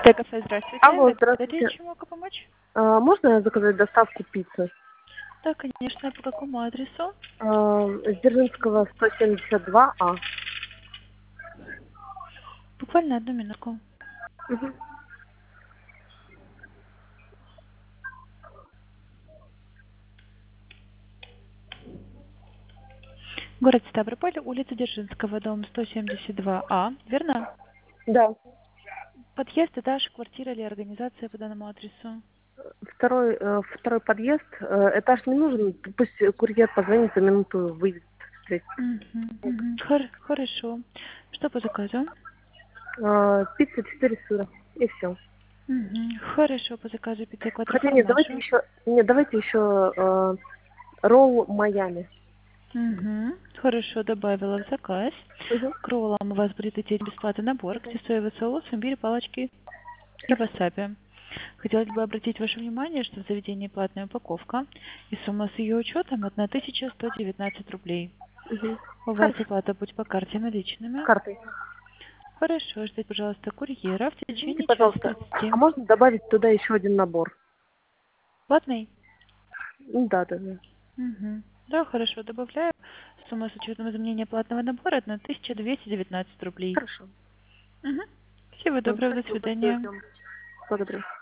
Кафе, здравствуйте. Алло, Это здравствуйте. речь, могу помочь? Можно заказать доставку пиццы? Да, конечно. По какому адресу? Дзержинского 172А. Буквально одну минутку. Мгм. Город Ставрополь, улица Дзержинского, дом 172А. Верно? Да. Подъезд, этаж, квартира или организация по данному адресу? Второй подъезд. Этаж не нужен. Пусть курьер позвонит, за минуту выйдет встретить. Хорошо. Что по заказу? Пицца 4 сыра. И все. Хорошо, по заказу пицца Хотя нет, давайте квадроформаша. еще. Нет, давайте еще ролл Майами. Хорошо, добавила в заказ. Угу. К роллам у вас будет идти бесплатный набор, где соевый соус, имбирь, палочки и Хорошо. васаби. Хотелось бы обратить ваше внимание, что в заведении платная упаковка, и сумма с ее учетом 1119 рублей. Угу. У вас Хорошо. оплата будет по карте наличными. Картой. Хорошо, ждите, пожалуйста, курьера в Извините, течение часа пожалуйста. А 30. можно добавить туда еще один набор? Платный? Да, да, да. Да, хорошо, добавляю. Сумма с учетом изменения платного набора 1219 рублей. Хорошо. Всего доброго, до Спасибо большое. свидания. Благодарю.